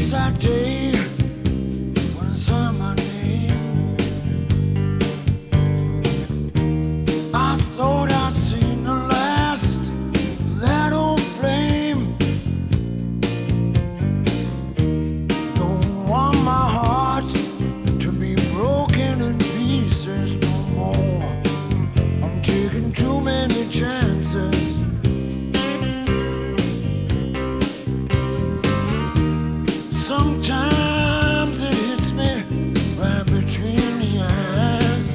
that day when I saw my name. I thought I'd seen the last of that old flame. Don't want my heart to be broken in pieces no more. I'm taking too many chances. Sometimes it hits me right between the eyes.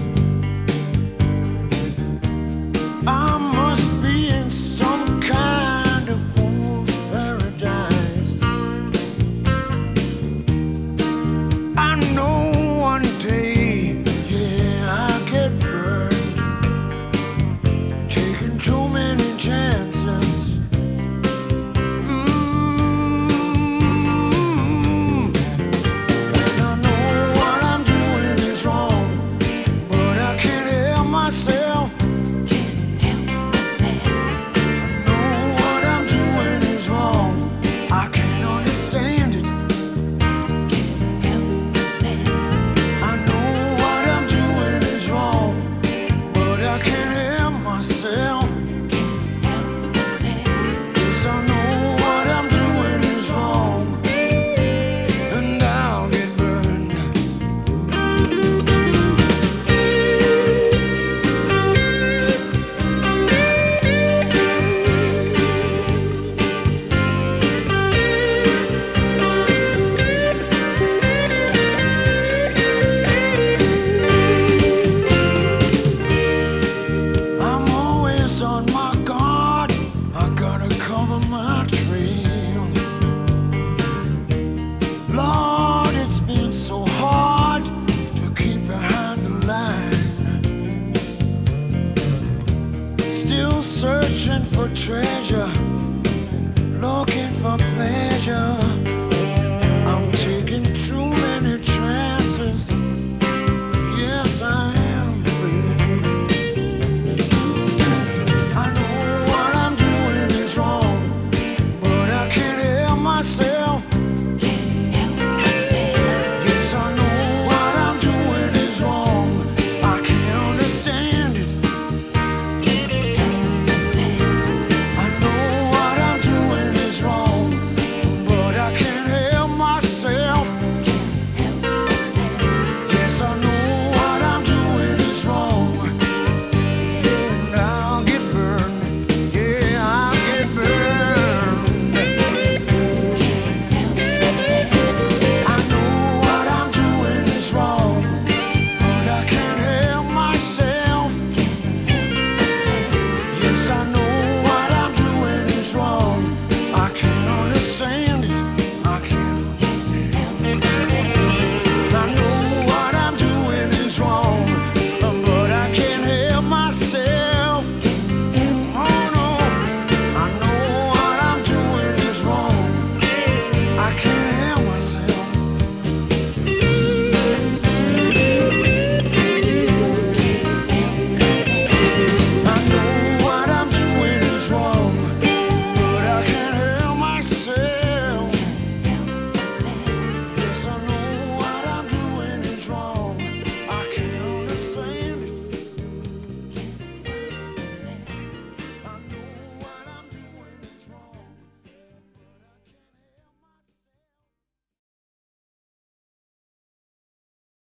I must be in some kind of fool's paradise. I know one day, yeah, I'll get burned, taking too many chances. On my guard, I gotta cover my trail. Lord, it's been so hard to keep behind the line. Still searching for treasure